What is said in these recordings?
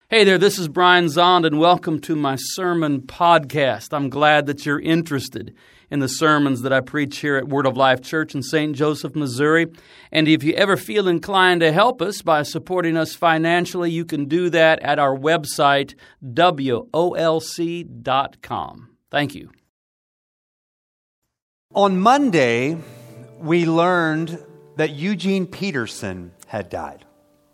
Hey there, this is Brian Zond, and welcome to my sermon podcast. I'm glad that you're interested in the sermons that I preach here at Word of Life Church in St. Joseph, Missouri. And if you ever feel inclined to help us by supporting us financially, you can do that at our website, wolc.com. Thank you. On Monday, we learned that Eugene Peterson had died.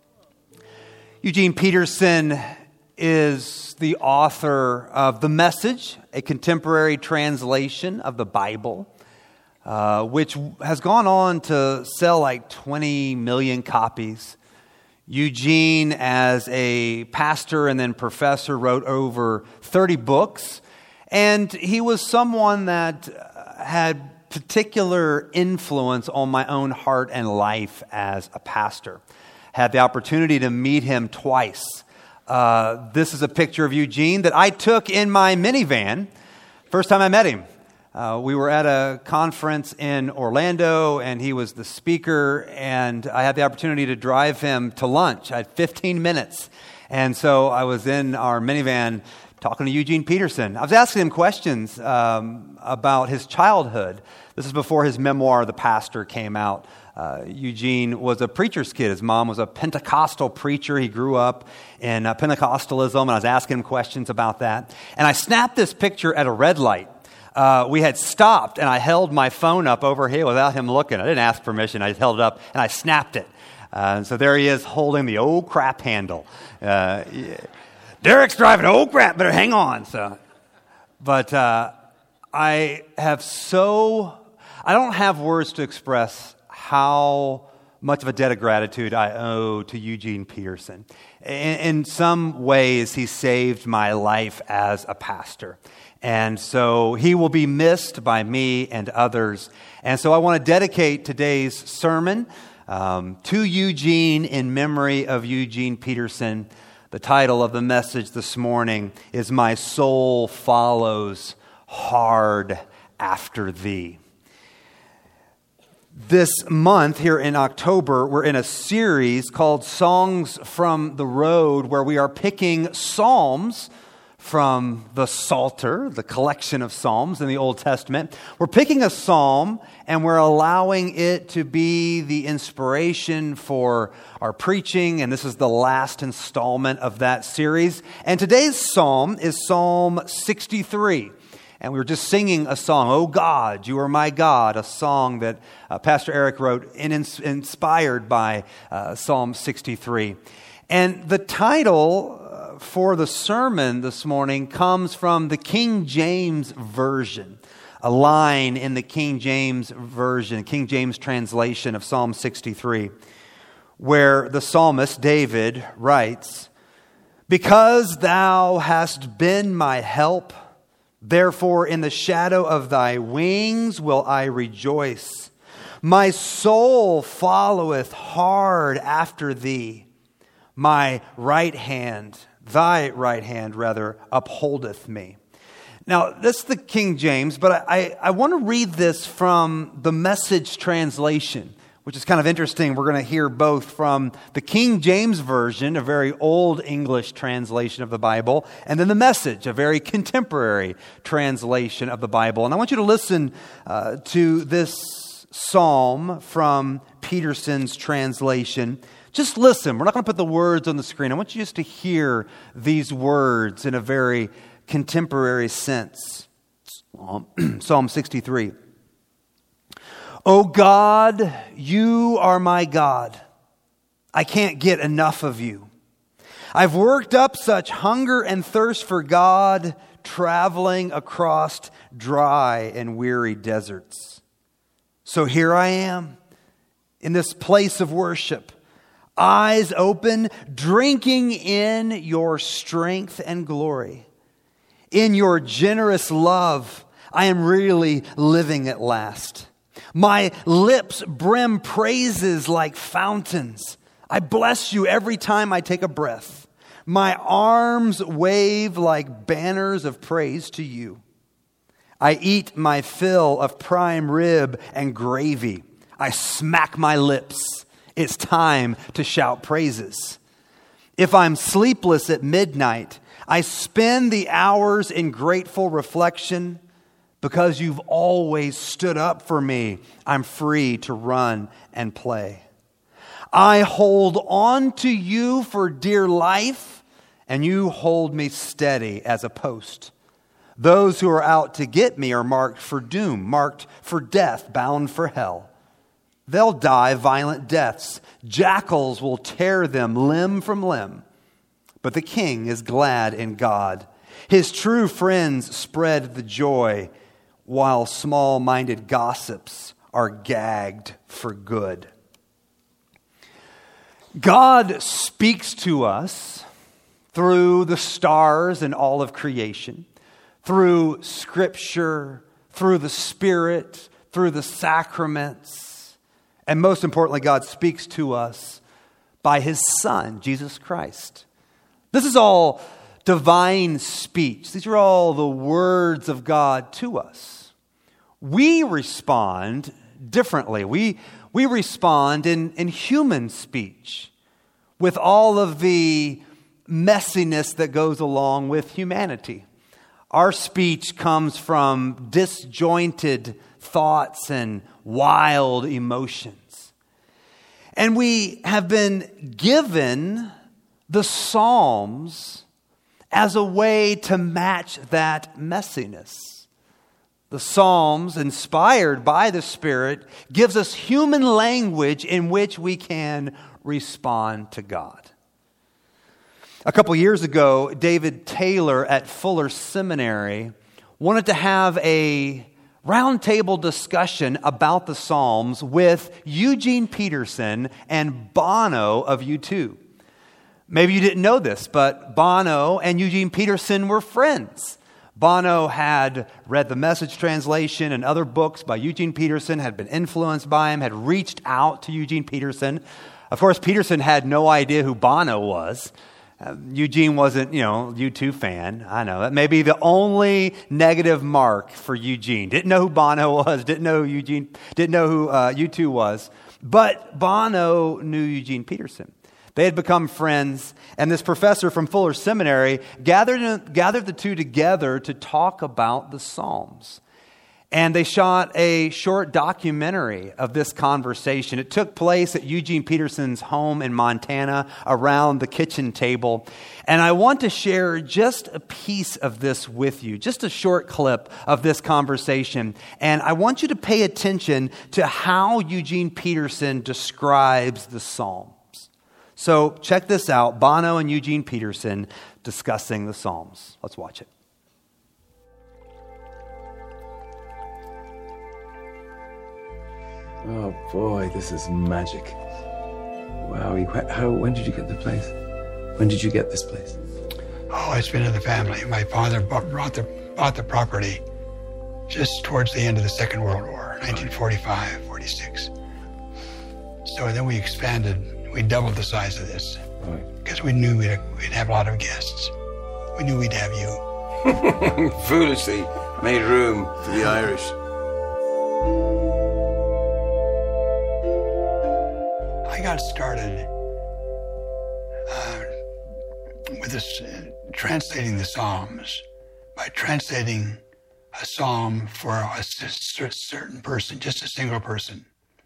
Eugene Peterson is the author of The Message, a contemporary translation of the Bible, which has gone on to sell like 20 million copies. Eugene, as a pastor and then professor, wrote over 30 books, and he was someone that had particular influence on my own heart and life as a pastor. Had the opportunity to meet him twice. This is a picture of Eugene that I took in my minivan. First time I met him. We were at a conference in Orlando, and he was the speaker, and I had the opportunity to drive him to lunch. I had 15 minutes. And so I was in our minivan talking to Eugene Peterson. I was asking him questions about his childhood. This is before his memoir, The Pastor, came out. Eugene was a preacher's kid. His mom was a Pentecostal preacher. He grew up in Pentecostalism, and I was asking him questions about that. And I snapped this picture at a red light. We had stopped, and I held my phone up over here without him looking. I didn't ask permission. I just held it up, and I snapped it. So there he is holding the old crap handle. Derek's driving old crap, better hang on. But I don't have words to express how much of a debt of gratitude I owe to Eugene Peterson. In some ways, he saved my life as a pastor. And so he will be missed by me and others. And so I want to dedicate today's sermon to Eugene in memory of Eugene Peterson. The title of the message this morning is "My Soul Follows Hard After Thee." This month, here in October, we're in a series called Songs from the Road, where we are picking psalms from the Psalter, the collection of psalms in the Old Testament. We're picking a psalm, and we're allowing it to be the inspiration for our preaching, and this is the last installment of that series. And today's psalm is Psalm 63. And we were just singing a song, "Oh God, You Are My God," a song that Pastor Eric wrote inspired by Psalm 63. And the title for the sermon this morning comes from the King James Version, a line in the King James Version, King James translation of Psalm 63, where the psalmist David writes, "Because thou hast been my help, therefore in the shadow of thy wings will I rejoice. My soul followeth hard after thee. My right hand, thy right hand rather, upholdeth me." Now, this is the King James, but I want to read this from the Message translation, which is kind of interesting. We're going to hear both from the King James Version, a very old English translation of the Bible, and then the Message, a very contemporary translation of the Bible. And I want you to listen to this psalm from Peterson's translation. Just listen. We're not going to put the words on the screen. I want you just to hear these words in a very contemporary sense. Psalm 63. "O God, you are my God. I can't get enough of you. I've worked up such hunger and thirst for God, traveling across dry and weary deserts. So here I am in this place of worship, eyes open, drinking in your strength and glory. In your generous love, I am really living at last. My lips brim praises like fountains. I bless you every time I take a breath. My arms wave like banners of praise to you. I eat my fill of prime rib and gravy. I smack my lips. It's time to shout praises. If I'm sleepless at midnight, I spend the hours in grateful reflection. Because you've always stood up for me, I'm free to run and play. I hold on to you for dear life, and you hold me steady as a post. Those who are out to get me are marked for doom, marked for death, bound for hell. They'll die violent deaths. Jackals will tear them limb from limb. But the king is glad in God. His true friends spread the joy, while small-minded gossips are gagged for good. God speaks to us through the stars and all of creation, through Scripture, through the Spirit, through the sacraments, and most importantly, God speaks to us by His Son, Jesus Christ. This is all divine speech. These are all the words of God to us. We respond differently. We respond in human speech with all of the messiness that goes along with humanity. Our speech comes from disjointed thoughts and wild emotions. And we have been given the Psalms as a way to match that messiness. The Psalms, inspired by the Spirit, gives us human language in which we can respond to God. A couple years ago, David Taylor at Fuller Seminary wanted to have a roundtable discussion about the Psalms with Eugene Peterson and Bono of U2. Maybe you didn't know this, but Bono and Eugene Peterson were friends. Bono had read the Message translation and other books by Eugene Peterson, had been influenced by him, had reached out to Eugene Peterson. Of course, Peterson had no idea who Bono was. Eugene wasn't, U2 fan. I know. That may be the only negative mark for Eugene. Didn't know who Bono was, didn't know who U2 was. But Bono knew Eugene Peterson. They had become friends, and this professor from Fuller Seminary gathered the two together to talk about the Psalms. And they shot a short documentary of this conversation. It took place at Eugene Peterson's home in Montana around the kitchen table. And I want to share just a piece of this with you, just a short clip of this conversation. And I want you to pay attention to how Eugene Peterson describes the Psalms. So check this out, Bono and Eugene Peterson discussing the Psalms. Let's watch it. Oh boy, this is magic. Wow, when did you get the place? When did you get this place? Oh, it's been in the family. My father bought the property just towards the end of the Second World War, 1945, 46. So then we expanded. We doubled the size of this because we knew we'd have a lot of guests. We knew we'd have you. Foolishly made room for the Irish. I got started with this translating the Psalms by translating a psalm for a certain person, just a single person.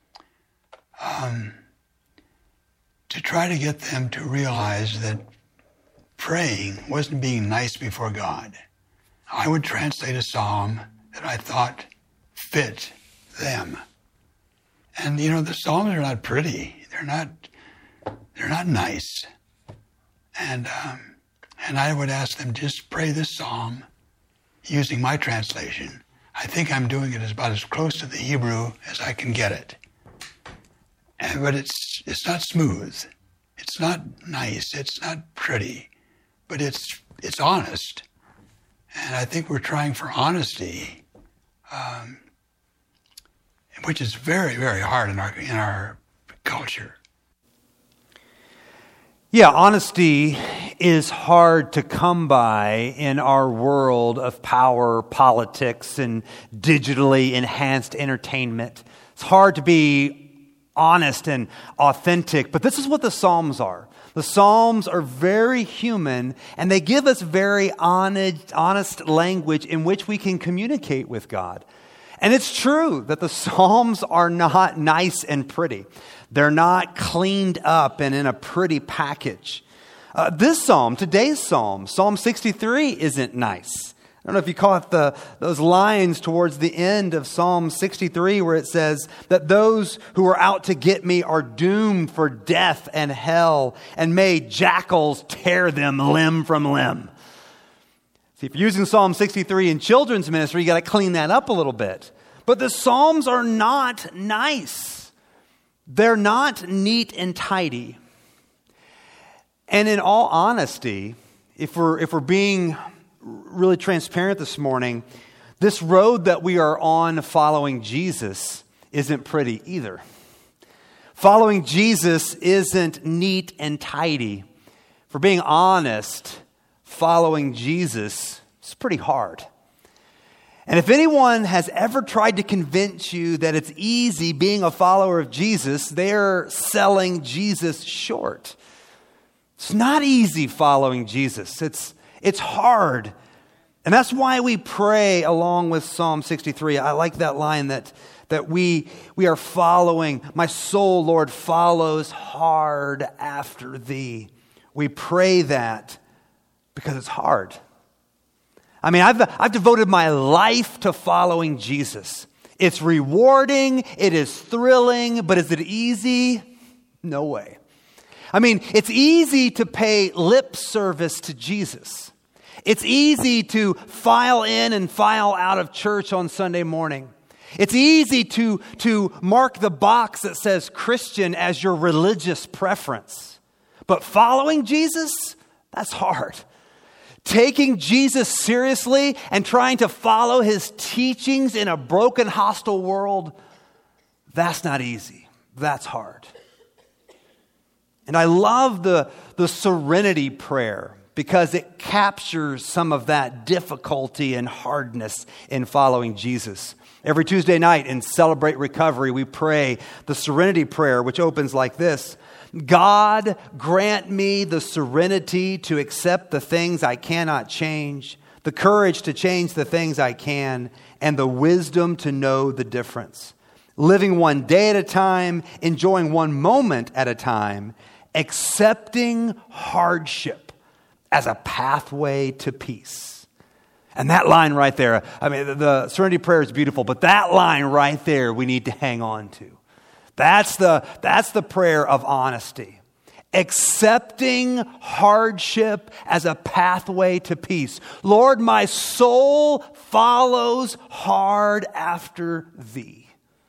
To try to get them to realize that praying wasn't being nice before God. I would translate a psalm that I thought fit them. And the psalms are not pretty. They're not nice. And I would ask them, just pray this psalm using my translation. I think I'm doing it about as close to the Hebrew as I can get it. But it's not smooth. It's not nice. It's not pretty. But it's honest. And I think we're trying for honesty, which is very, very hard in our culture. Yeah, honesty is hard to come by in our world of power, politics, and digitally enhanced entertainment. It's hard to be honest and authentic, but this is what the Psalms are. The Psalms are very human, and they give us very honest language in which we can communicate with God. And it's true that the Psalms are not nice and pretty. They're not cleaned up and in a pretty package. This psalm, today's psalm, Psalm 63, isn't nice. I don't know if you caught those lines towards the end of Psalm 63 where it says that those who are out to get me are doomed for death and hell, and may jackals tear them limb from limb. See, if you're using Psalm 63 in children's ministry, you got to clean that up a little bit. But the Psalms are not nice. They're not neat and tidy. And in all honesty, if we're being really transparent this morning, this road that we are on following Jesus isn't pretty either. Following Jesus isn't neat and tidy. For being honest, following Jesus is pretty hard. And if anyone has ever tried to convince you that it's easy being a follower of Jesus, they're selling Jesus short. It's not easy following Jesus. It's hard. And that's why we pray along with Psalm 63. I like that line that we are following. My soul, Lord, follows hard after thee. We pray that because it's hard. I mean, I've devoted my life to following Jesus. It's rewarding, it is thrilling, but is it easy? No way. I mean, it's easy to pay lip service to Jesus. It's easy to file in and file out of church on Sunday morning. It's easy to mark the box that says Christian as your religious preference. But following Jesus, that's hard. Taking Jesus seriously and trying to follow his teachings in a broken, hostile world, that's not easy. That's hard. And I love the serenity prayer because it captures some of that difficulty and hardness in following Jesus. Every Tuesday night in Celebrate Recovery, we pray the serenity prayer, which opens like this. God, grant me the serenity to accept the things I cannot change, the courage to change the things I can, and the wisdom to know the difference. Living one day at a time, enjoying one moment at a time, accepting hardship as a pathway to peace. And that line right there, I mean, the serenity prayer is beautiful, but that line right there we need to hang on to. That's the prayer of honesty. Accepting hardship as a pathway to peace. Lord, my soul follows hard after thee.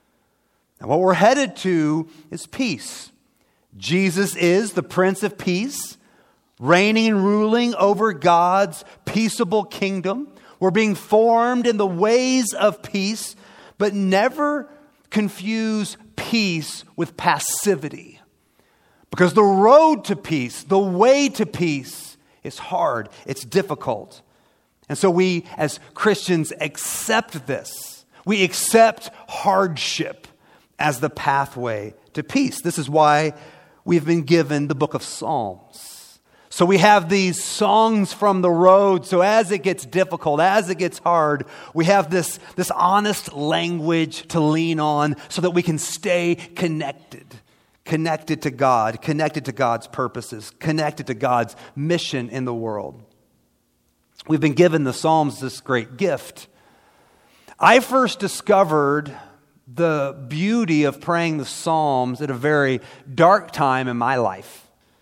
And what we're headed to is peace. Jesus is the Prince of Peace, reigning and ruling over God's peaceable kingdom. We're being formed in the ways of peace, but never confuse peace with passivity. Because the road to peace, the way to peace is hard, it's difficult. And so we as Christians accept this. We accept hardship as the pathway to peace. This is why we've been given the book of Psalms. So we have these songs from the road. So as it gets difficult, as it gets hard, we have this honest language to lean on so that we can stay connected to God, connected to God's purposes, connected to God's mission in the world. We've been given the Psalms this great gift. I first discovered the beauty of praying the Psalms at a very dark time in my life.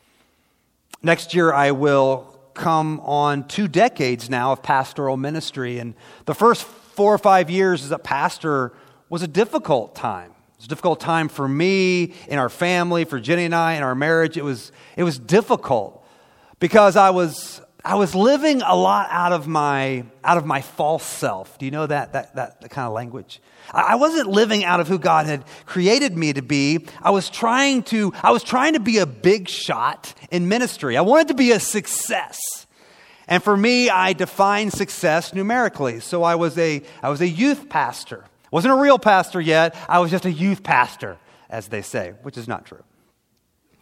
Next year, I will come on 2 decades now of pastoral ministry. And the first 4 or 5 years as a pastor was a difficult time. It was a difficult time for me, in our family, for Jenny and I, in our marriage. It was difficult because I was living a lot out of my false self. Do you know that kind of language? I wasn't living out of who God had created me to be. I was trying to be a big shot in ministry. I wanted to be a success. And for me, I defined success numerically. So I was a youth pastor. Wasn't a real pastor yet. I was just a youth pastor, as they say, which is not true.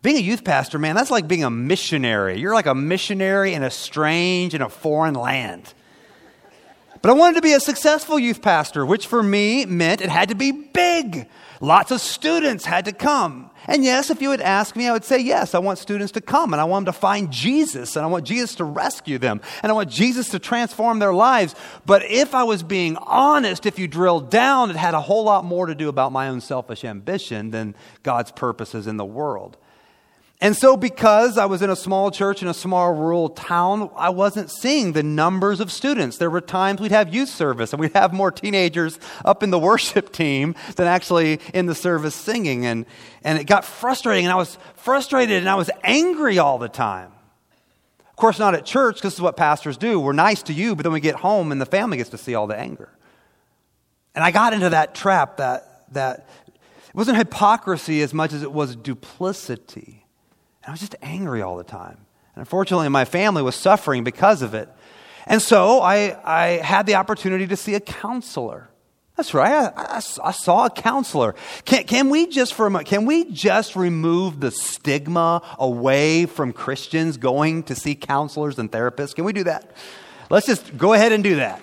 Being a youth pastor, man, that's like being a missionary. You're like a missionary in a strange and a foreign land. But I wanted to be a successful youth pastor, which for me meant it had to be big. Lots of students had to come. And yes, if you would ask me, I would say, yes, I want students to come, and I want them to find Jesus, and I want Jesus to rescue them, and I want Jesus to transform their lives. But if I was being honest, if you drilled down, it had a whole lot more to do about my own selfish ambition than God's purposes in the world. And so because I was in a small church in a small rural town, I wasn't seeing the numbers of students. There were times we'd have youth service and we'd have more teenagers up in the worship team than actually in the service singing. And it got frustrating, and I was frustrated and I was angry all the time. Of course, not at church, because this is what pastors do. We're nice to you, but then we get home and the family gets to see all the anger. And I got into that trap that it wasn't hypocrisy as much as it was duplicity. I was just angry all the time. And unfortunately, my family was suffering because of it. And so I had the opportunity to see a counselor. That's right. I saw a counselor. Can we just for a moment, can we just remove the stigma away from Christians going to see counselors and therapists? Can we do that? Let's just go ahead and do that.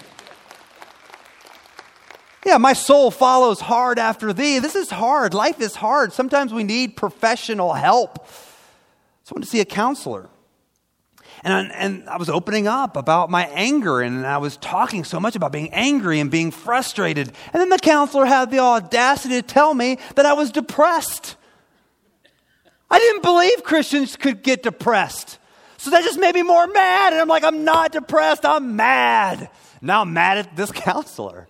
Yeah, my soul follows hard after thee. This is hard. Life is hard. Sometimes we need professional help. So I went to see a counselor. And I was opening up about my anger, and I was talking so much about being angry and being frustrated. And then the counselor had the audacity to tell me that I was depressed. I didn't believe Christians could get depressed. So that just made me more mad. And I'm like, I'm not depressed, I'm mad. Now I'm mad at this counselor.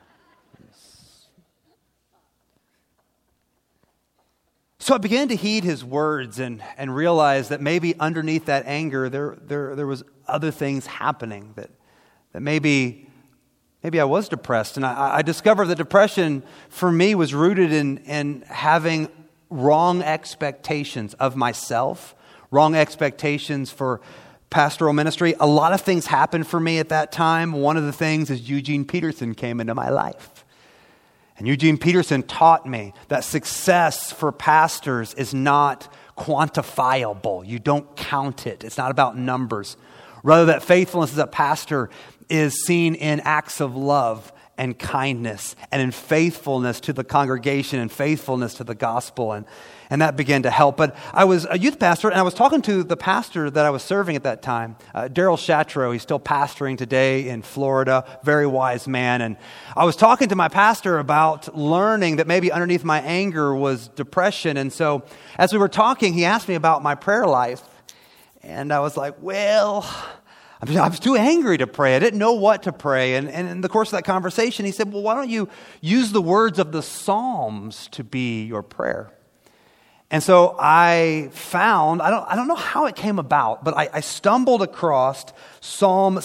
So I began to heed his words and realize that maybe underneath that anger, there was other things happening, that maybe I was depressed. And I discovered that depression for me was rooted in having wrong expectations of myself, wrong expectations for pastoral ministry. A lot of things happened for me at that time. One of the things is Eugene Peterson came into my life. And Eugene Peterson taught me that success for pastors is not quantifiable. You don't count it. It's not about numbers. Rather, that faithfulness as a pastor is seen in acts of love and kindness and in faithfulness to the congregation and faithfulness to the gospel. And that began to help. But I was a youth pastor, and I was talking to the pastor that I was serving at that time, Daryl Shatro. He's still pastoring today in Florida, very wise man. And I was talking to my pastor about learning that maybe underneath my anger was depression. And so as we were talking, he asked me about my prayer life. And I was like, well, I was too angry to pray. I didn't know what to pray. And in the course of that conversation, he said, well, why don't you use the words of the Psalms to be your prayer? And so I found, I don't know how it came about, but I stumbled across Psalm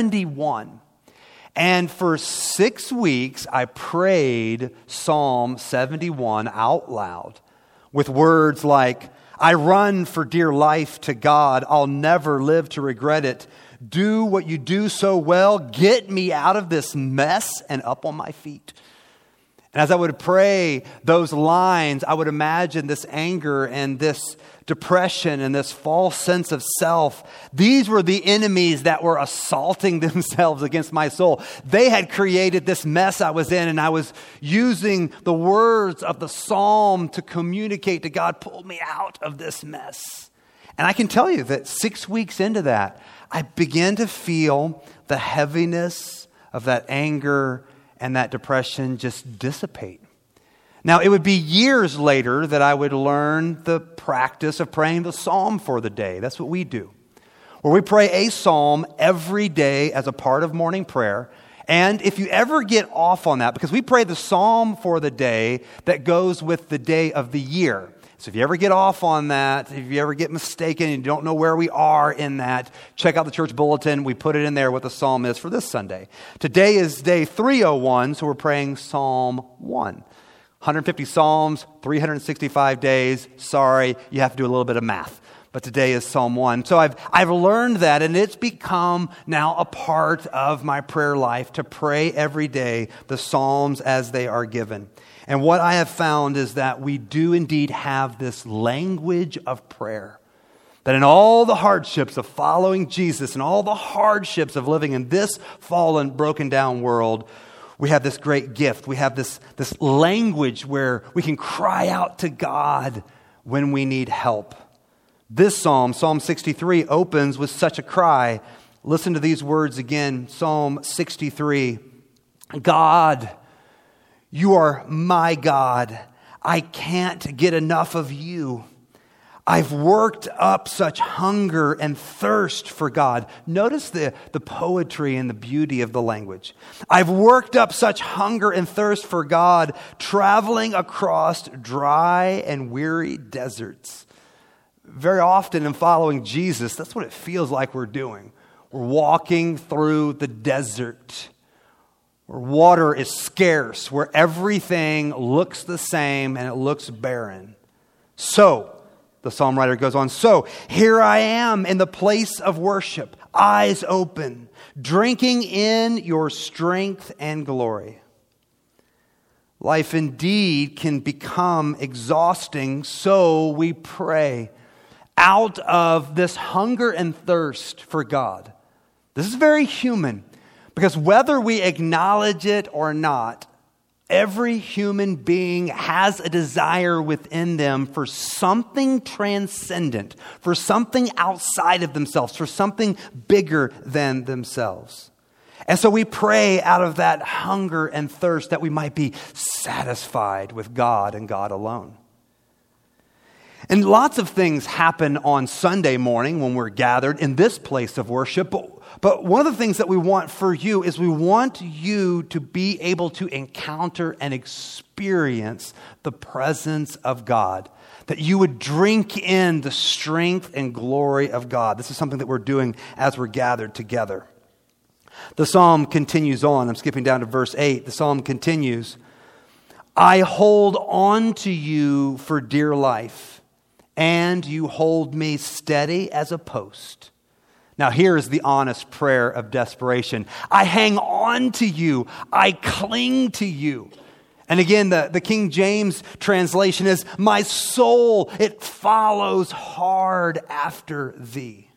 71. And for 6 weeks, I prayed Psalm 71 out loud with words like, I run for dear life to God. I'll never live to regret it. Do what you do so well. Get me out of this mess and up on my feet. And as I would pray those lines, I would imagine this anger and this depression and this false sense of self. These were the enemies that were assaulting themselves against my soul. They had created this mess I was in, and I was using the words of the psalm to communicate to God, pull me out of this mess. And I can tell you that 6 weeks into that, I began to feel the heaviness of that anger and that depression just dissipate. Now, it would be years later that I would learn the practice of praying the psalm for the day. That's what we do. Where we pray a psalm every day as a part of morning prayer. And if you ever get off on that, because we pray the psalm for the day that goes with the day of the year. So if you ever get off on that, if you ever get mistaken and you don't know where we are in that, check out the church bulletin. We put it in there what the psalm is for this Sunday. Today is day 301, so we're praying Psalm 1. 150 psalms, 365 days. Sorry, you have to do a little bit of math. But today is Psalm 1. So I've learned that, and it's become now a part of my prayer life to pray every day the Psalms as they are given. And what I have found is that we do indeed have this language of prayer. That in all the hardships of following Jesus and all the hardships of living in this fallen, broken down world, we have this great gift. We have this language where we can cry out to God when we need help. This psalm, Psalm 63, opens with such a cry. Listen to these words again. Psalm 63. God, you are my God. I can't get enough of you. I've worked up such hunger and thirst for God. Notice the poetry and the beauty of the language. I've worked up such hunger and thirst for God, traveling across dry and weary deserts. Very often in following Jesus, that's what it feels like we're doing. We're walking through the desert where water is scarce, where everything looks the same and it looks barren. So, the psalm writer goes on, so here I am in the place of worship, eyes open, drinking in your strength and glory. Life indeed can become exhausting, so we pray out of this hunger and thirst for God. This is very human, because whether we acknowledge it or not, every human being has a desire within them for something transcendent, for something outside of themselves, for something bigger than themselves. And so we pray out of that hunger and thirst that we might be satisfied with God and God alone. And lots of things happen on Sunday morning when we're gathered in this place of worship. But one of the things that we want for you is we want you to be able to encounter and experience the presence of God. That you would drink in the strength and glory of God. This is something that we're doing as we're gathered together. The psalm continues on. I'm skipping down to verse 8. The psalm continues. I hold on to you for dear life, and you hold me steady as a post. Now here is the honest prayer of desperation. I hang on to you. I cling to you. And again, the King James translation is, my soul, it follows hard after thee.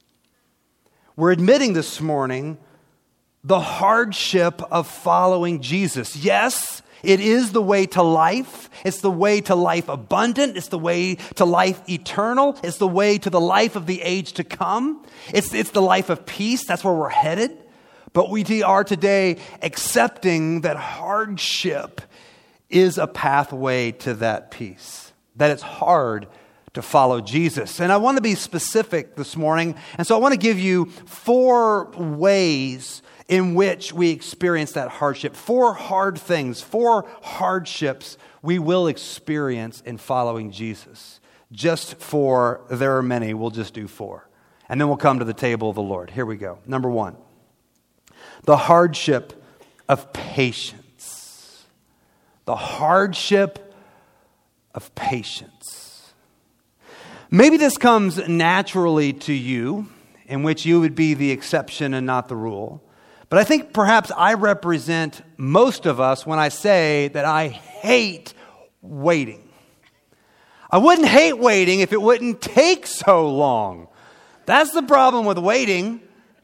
We're admitting this morning the hardship of following Jesus. Yes, it is the way to life. It's the way to life abundant. It's the way to life eternal. It's the way to the life of the age to come. It's the life of peace. That's where we're headed. But we are today accepting that hardship is a pathway to that peace. That it's hard to follow Jesus. And I want to be specific this morning. And so I want to give you 4 ways in which we experience that hardship. 4 hard things, 4 hardships we will experience in following Jesus. Just 4, there are many, we'll just do 4. And then we'll come to the table of the Lord. Here we go. Number 1, the hardship of patience. The hardship of patience. Maybe this comes naturally to you, in which you would be the exception and not the rule. But I think perhaps I represent most of us when I say that I hate waiting. I wouldn't hate waiting if it wouldn't take so long. That's the problem with waiting.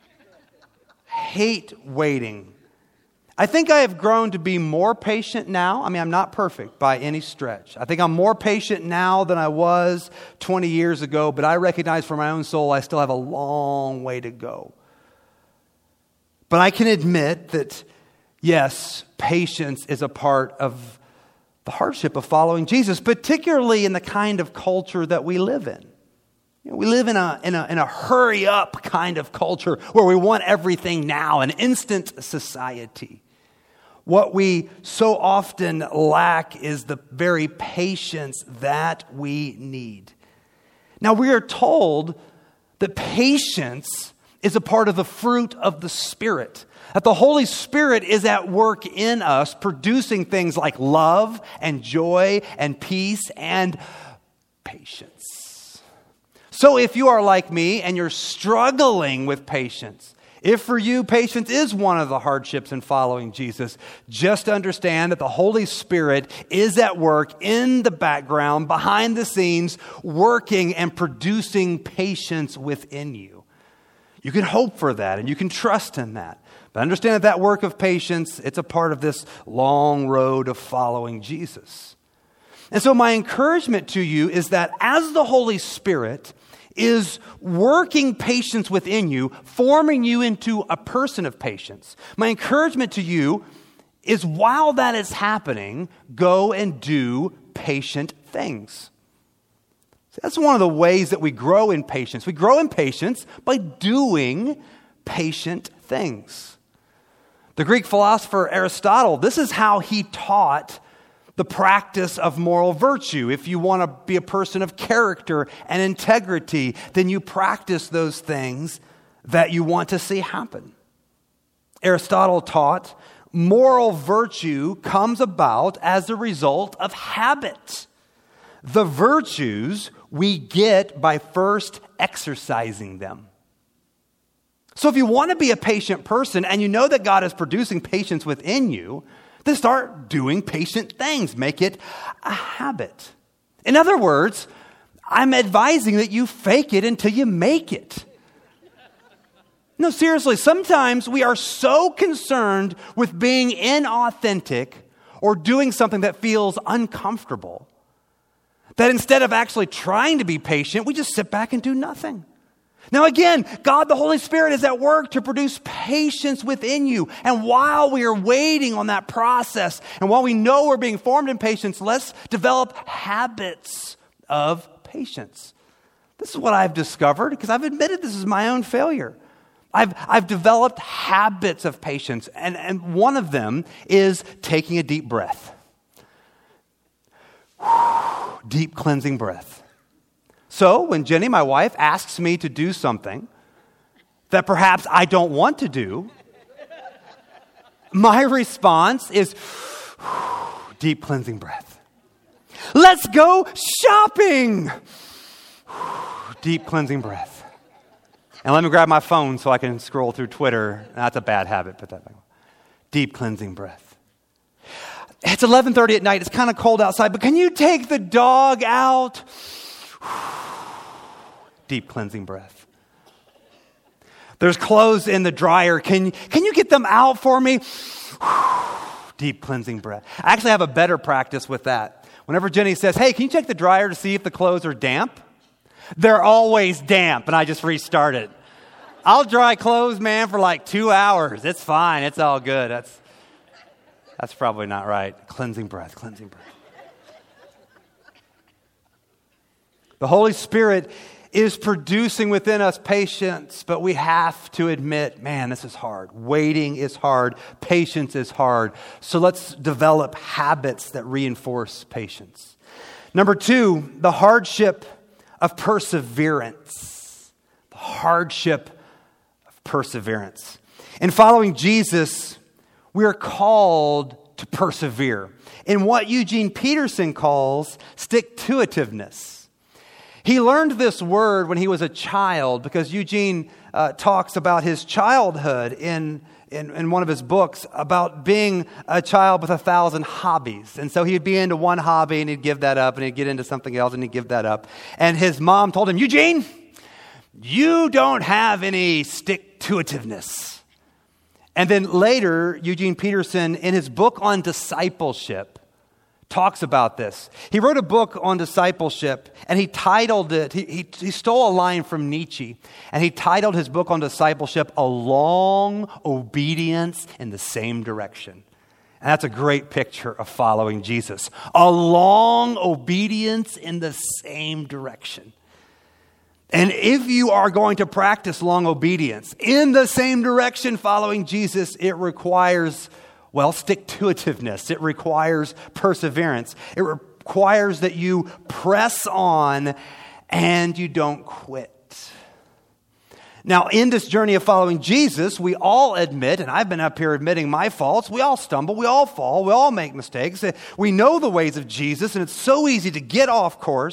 Hate waiting. I think I have grown to be more patient now. I mean, I'm not perfect by any stretch. I think I'm more patient now than I was 20 years ago, but I recognize for my own soul I still have a long way to go. But I can admit that, yes, patience is a part of the hardship of following Jesus, particularly in the kind of culture that we live in. You know, we live in a hurry up kind of culture where we want everything now, an instant society. What we so often lack is the very patience that we need. Now, we are told that patience is a part of the fruit of the Spirit. That the Holy Spirit is at work in us, producing things like love and joy and peace and patience. So if you are like me and you're struggling with patience, if for you patience is one of the hardships in following Jesus, just understand that the Holy Spirit is at work in the background, behind the scenes, working and producing patience within you. You can hope for that and you can trust in that. But understand that that work of patience, it's a part of this long road of following Jesus. And so my encouragement to you is that as the Holy Spirit is working patience within you, forming you into a person of patience, my encouragement to you is while that is happening, go and do patient things. So that's one of the ways that we grow in patience. We grow in patience by doing patient things. The Greek philosopher Aristotle, this is how he taught the practice of moral virtue. If you want to be a person of character and integrity, then you practice those things that you want to see happen. Aristotle taught moral virtue comes about as a result of habit. The virtues we get by first exercising them. So if you want to be a patient person and you know that God is producing patience within you, then start doing patient things. Make it a habit. In other words, I'm advising that you fake it until you make it. No, seriously, sometimes we are so concerned with being inauthentic or doing something that feels uncomfortable that instead of actually trying to be patient, we just sit back and do nothing. Now again, God the Holy Spirit is at work to produce patience within you. And while we are waiting on that process, and while we know we're being formed in patience, let's develop habits of patience. This is what I've discovered, because I've admitted this is my own failure. I've developed habits of patience, and one of them is taking a deep breath. Deep cleansing breath. So when Jenny, my wife, asks me to do something that perhaps I don't want to do, my response is deep cleansing breath. Let's go shopping. Deep cleansing breath. And let me grab my phone so I can scroll through Twitter. That's a bad habit, but that deep cleansing breath. It's 11:30 at night. It's kind of cold outside, but can you take the dog out? Deep cleansing breath. There's clothes in the dryer. Can you get them out for me? Deep cleansing breath. I actually have a better practice with that. Whenever Jenny says, hey, can you check the dryer to see if the clothes are damp? They're always damp, and I just restart it. I'll dry clothes, man, for like 2 hours. It's fine. It's all good. That's probably not right. Cleansing breath, cleansing breath. The Holy Spirit is producing within us patience, but we have to admit, man, this is hard. Waiting is hard. Patience is hard. So let's develop habits that reinforce patience. Number 2, the hardship of perseverance. The hardship of perseverance. In following Jesus, we are called to persevere in what Eugene Peterson calls stick-to-itiveness. He learned this word when he was a child because Eugene talks about his childhood in one of his books about being a child with 1,000 hobbies. And so he'd be into one hobby and he'd give that up and he'd get into something else and he'd give that up. And his mom told him, Eugene, you don't have any stick-to-itiveness. And then later, Eugene Peterson, in his book on discipleship, talks about this. He wrote a book on discipleship and he titled it, he stole a line from Nietzsche, and he titled his book on discipleship, A Long Obedience in the Same Direction. And that's a great picture of following Jesus. A long obedience in the same direction. And if you are going to practice long obedience in the same direction following Jesus, it requires stick-to-itiveness. It requires perseverance. It requires that you press on and you don't quit. Now, in this journey of following Jesus, we all admit, and I've been up here admitting my faults, we all stumble, we all fall, we all make mistakes. We know the ways of Jesus, and it's so easy to get off course.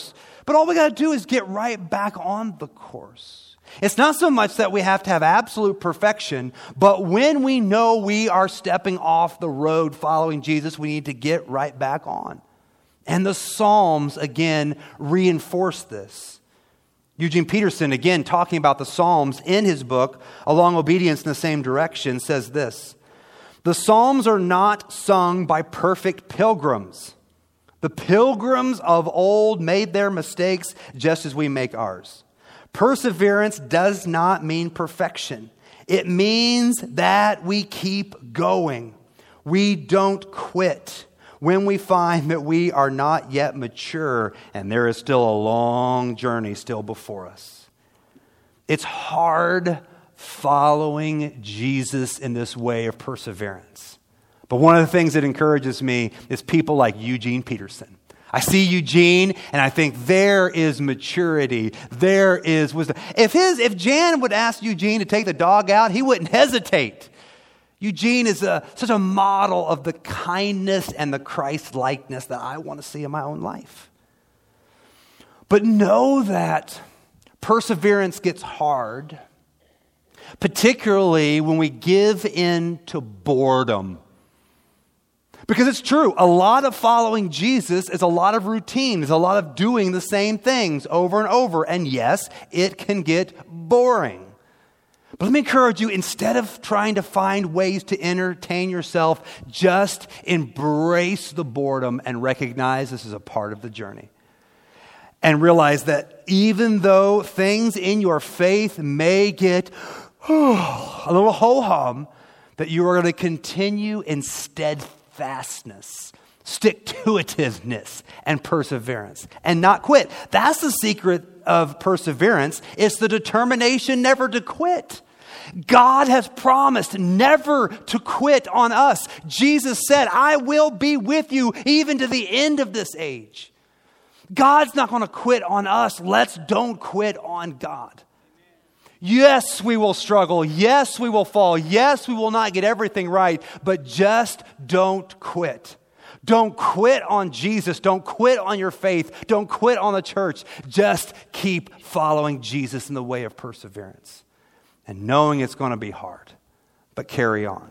But all we got to do is get right back on the course. It's not so much that we have to have absolute perfection, but when we know we are stepping off the road following Jesus, we need to get right back on. And the Psalms, again, reinforce this. Eugene Peterson, again, talking about the Psalms in his book, Along Obedience in the Same Direction, says this: the Psalms are not sung by perfect pilgrims. The pilgrims of old made their mistakes just as we make ours. Perseverance does not mean perfection. It means that we keep going. We don't quit when we find that we are not yet mature and there is still a long journey still before us. It's hard following Jesus in this way of perseverance. But one of the things that encourages me is people like Eugene Peterson. I see Eugene and I think there is maturity. There is wisdom. If Jan would ask Eugene to take the dog out, he wouldn't hesitate. Eugene is such a model of the kindness and the Christ-likeness that I want to see in my own life. But know that perseverance gets hard, particularly when we give in to boredom. Because it's true, a lot of following Jesus is a lot of routine, is a lot of doing the same things over and over. And yes, it can get boring. But let me encourage you, instead of trying to find ways to entertain yourself, just embrace the boredom and recognize this is a part of the journey. And realize that even though things in your faith may get a little ho-hum, that you are going to continue in steadfastness, stick-to-itiveness, and perseverance, and not quit. That's the secret of perseverance. It's the determination never to quit. God has promised never to quit on us. Jesus said, I will be with you even to the end of this age. God's not going to quit on us. Don't quit on God. Yes, we will struggle. Yes, we will fall. Yes, we will not get everything right, but just don't quit. Don't quit on Jesus. Don't quit on your faith. Don't quit on the church. Just keep following Jesus in the way of perseverance. And knowing it's going to be hard, but carry on.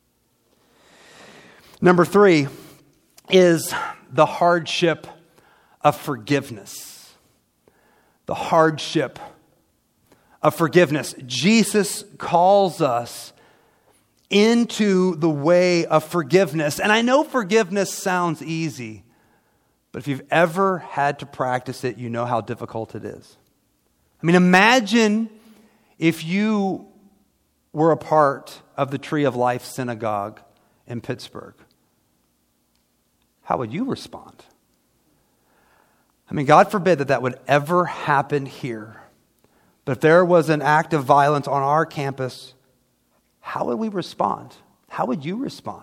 Number 3 is the hardship of forgiveness. The hardship of forgiveness. Jesus calls us into the way of forgiveness. And I know forgiveness sounds easy, but if you've ever had to practice it, you know how difficult it is. I mean, imagine if you were a part of the Tree of Life Synagogue in Pittsburgh. How would you respond? I mean, God forbid that would ever happen here. But if there was an act of violence on our campus, how would we respond? How would you respond?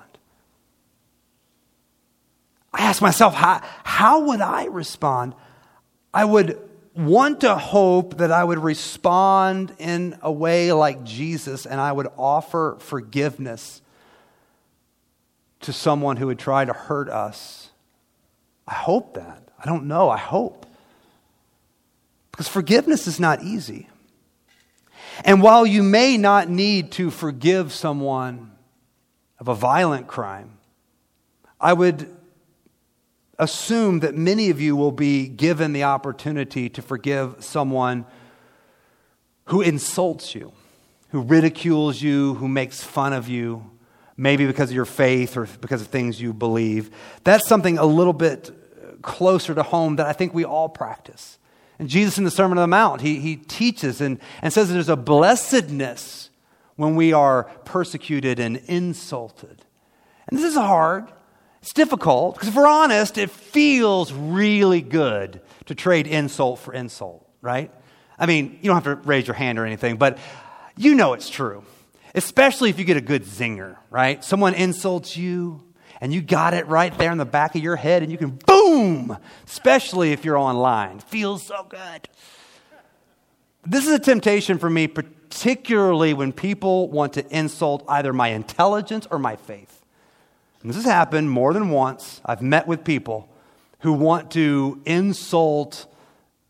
I ask myself, how would I respond? I would want to hope that I would respond in a way like Jesus, and I would offer forgiveness to someone who would try to hurt us. I hope that. I don't know. I hope. Because forgiveness is not easy. And while you may not need to forgive someone of a violent crime, I would assume that many of you will be given the opportunity to forgive someone who insults you, who ridicules you, who makes fun of you, maybe because of your faith or because of things you believe. That's something a little bit closer to home that I think we all practice. And Jesus in the Sermon on the Mount, he teaches and says that there's a blessedness when we are persecuted and insulted. And this is hard. It's difficult because if we're honest, it feels really good to trade insult for insult, right? I mean, you don't have to raise your hand or anything, but you know it's true. Especially if you get a good zinger, right? Someone insults you and you got it right there in the back of your head and you can boom, especially if you're online. It feels so good. This is a temptation for me, particularly when people want to insult either my intelligence or my faith. And this has happened more than once. I've met with people who want to insult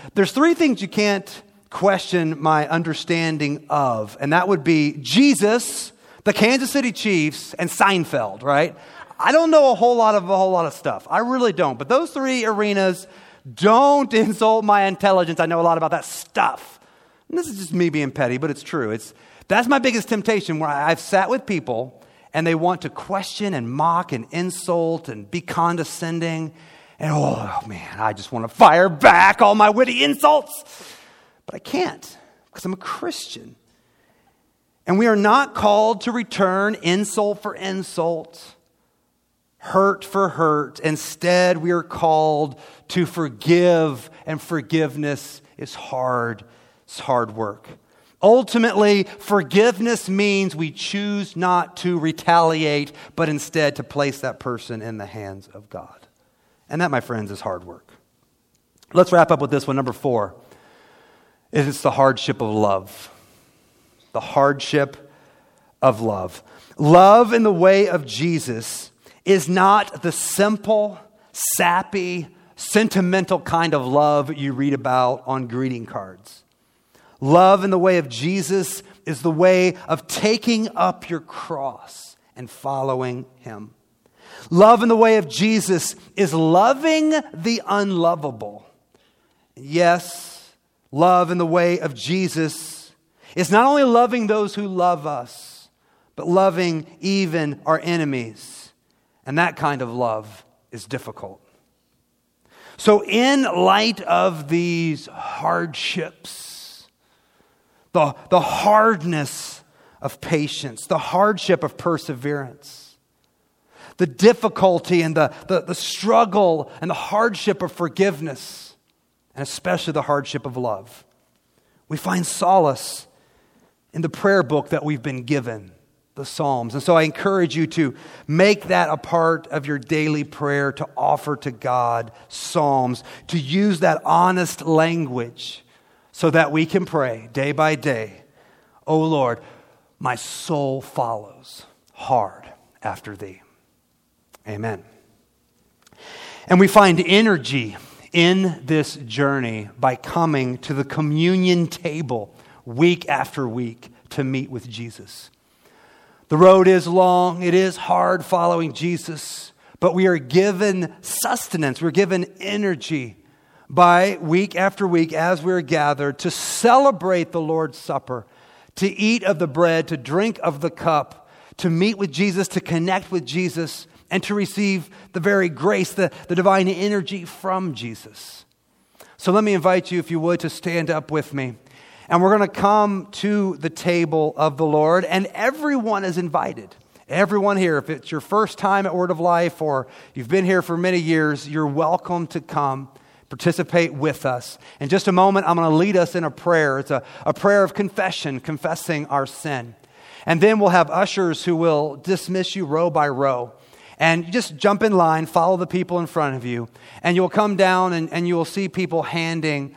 There's three things you can't question my understanding of, and that would be Jesus, the Kansas City Chiefs, and Seinfeld, right? I don't know a whole lot of stuff. I really don't. But those three arenas don't insult my intelligence. I know a lot about that stuff. And this is just me being petty, but it's true. That's my biggest temptation, where I've sat with people and they want to question and mock and insult and be condescending. And oh man, I just want to fire back all my witty insults. But I can't, because I'm a Christian. And we are not called to return insult for insult, hurt for hurt. Instead, we are called to forgive, and forgiveness is hard. It's hard work. Ultimately, forgiveness means we choose not to retaliate, but instead to place that person in the hands of God. And that, my friends, is hard work. Let's wrap up with this one, number 4. It's the hardship of love. The hardship of love. Love in the way of Jesus is not the simple, sappy, sentimental kind of love you read about on greeting cards. Love in the way of Jesus is the way of taking up your cross and following Him. Love in the way of Jesus is loving the unlovable. Yes, love in the way of Jesus is not only loving those who love us, but loving even our enemies. And that kind of love is difficult. So in light of these hardships, the hardness of patience, the hardship of perseverance, the difficulty and the struggle and the hardship of forgiveness, and especially the hardship of love, we find solace in the prayer book that we've been given, the Psalms. And so I encourage you to make that a part of your daily prayer, to offer to God Psalms, to use that honest language so that we can pray day by day, "O Lord, my soul follows hard after Thee." Amen. And we find energy in this journey by coming to the communion table week after week to meet with Jesus. The road is long, it is hard following Jesus, but we are given sustenance, we're given energy by week after week as we're gathered to celebrate the Lord's Supper, to eat of the bread, to drink of the cup, to meet with Jesus, to connect with Jesus, and to receive the very grace, the divine energy from Jesus. So let me invite you, if you would, to stand up with me. And we're going to come to the table of the Lord, and everyone is invited. Everyone here, if it's your first time at Word of Life or you've been here for many years, you're welcome to come participate with us. In just a moment, I'm going to lead us in a prayer. It's a prayer of confession, confessing our sin. And then we'll have ushers who will dismiss you row by row. And you just jump in line, follow the people in front of you, and you'll come down and you will see people holding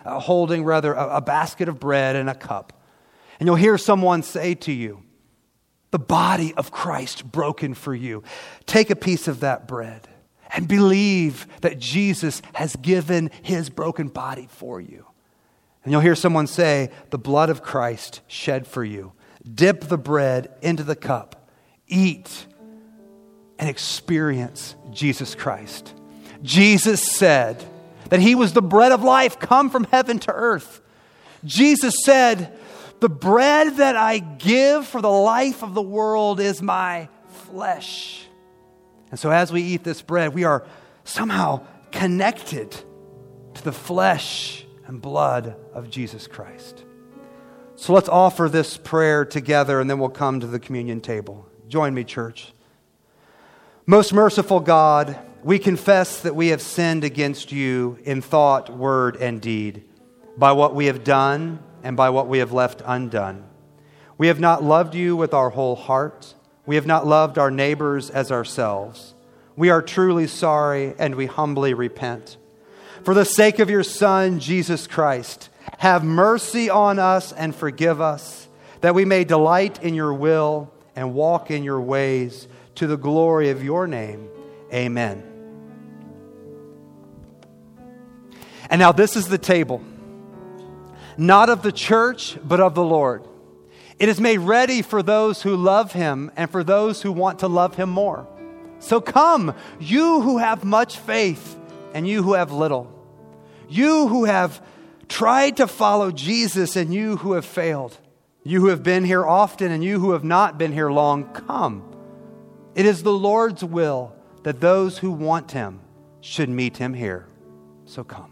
a basket of bread and a cup. And you'll hear someone say to you, "The body of Christ broken for you. Take a piece of that bread and believe that Jesus has given His broken body for you." And you'll hear someone say, "The blood of Christ shed for you. Dip the bread into the cup. Eat and experience Jesus Christ." Jesus said that He was the bread of life come from heaven to earth. Jesus said, "The bread that I give for the life of the world is my flesh." And so as we eat this bread, we are somehow connected to the flesh and blood of Jesus Christ. So let's offer this prayer together, and then we'll come to the communion table. Join me, church. Most merciful God, we confess that we have sinned against You in thought, word, and deed, by what we have done and by what we have left undone. We have not loved You with our whole heart. We have not loved our neighbors as ourselves. We are truly sorry, and we humbly repent. For the sake of Your Son, Jesus Christ, have mercy on us and forgive us, that we may delight in Your will and walk in Your ways, to the glory of Your name. Amen. And now this is the table not of the church, but of the Lord. It is made ready for those who love him and for those who want to love him more. So come, you who have much faith and you who have little. You who have tried to follow Jesus and you who have failed. You who have been here often and you who have not been here long, come. It is the Lord's will that those who want him should meet him here. So come.